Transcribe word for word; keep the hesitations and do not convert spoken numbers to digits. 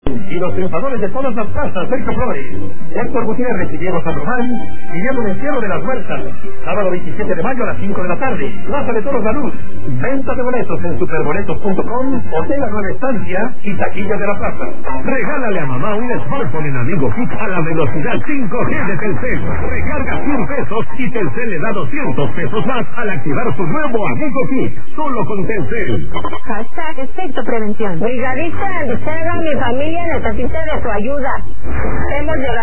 Y los triunfadores de todas las plazas, Sergio Flores, Héctor Gutiérrez y Diego San Román, Guillermo Encierro de las Huertas. Sábado veintisiete de mayo a las cinco de la tarde, Plaza de Toros La Luz. Venta de boletos en superboletos punto com, Hotel La Nueva Estancia y taquillas de la plaza. Regálale a mamá un smartphone en Amigo Kit a la velocidad cinco G de Telcel. Recarga cien pesos y Telcel le da doscientos pesos más al activar su nuevo Amigo Kit. Solo con Telcel. Hashtag efecto prevención. Brigadista Alcero, mi familia necesita de su ayuda. Hemos llegado